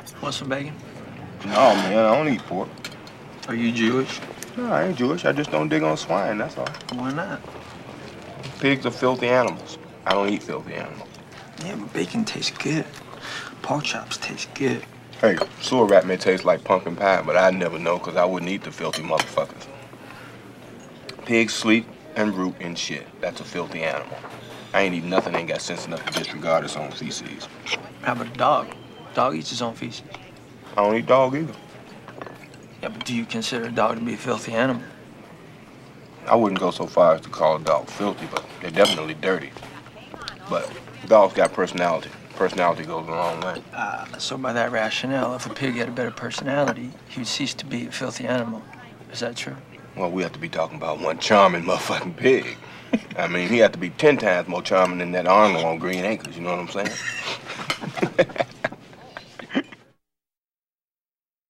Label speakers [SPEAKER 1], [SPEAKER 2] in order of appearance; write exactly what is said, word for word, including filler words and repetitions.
[SPEAKER 1] Want some bacon?
[SPEAKER 2] No, man, I don't eat pork.
[SPEAKER 1] Are you Jewish?
[SPEAKER 2] No, I ain't Jewish. I just don't dig on swine, that's all.
[SPEAKER 1] Why not?
[SPEAKER 2] Pigs are filthy animals. I don't eat filthy animals.
[SPEAKER 1] Yeah, but bacon tastes good. Pork chops taste good.
[SPEAKER 2] Hey, sewer rat may taste like pumpkin pie, but I'd never know because I wouldn't eat the filthy motherfuckers. Pigs sleep and root in shit. That's a filthy animal. I ain't eating nothing that ain't got sense enough to disregard its own feces.
[SPEAKER 1] How about a dog? Dog eats his own feces.
[SPEAKER 2] I don't eat dog either.
[SPEAKER 1] Yeah, but do you consider a dog to be a filthy animal?
[SPEAKER 2] I wouldn't go so far as to call a dog filthy, but they're definitely dirty. But dogs got personality. Personality goes a long way.
[SPEAKER 1] Uh, so by that rationale, if a pig had a better personality, he would cease to be a filthy animal. Is that true?
[SPEAKER 2] Well, we have to be talking about one charming motherfucking pig. I mean, he had to be ten times more charming than that Arnold on Green Acres, you know what I'm saying?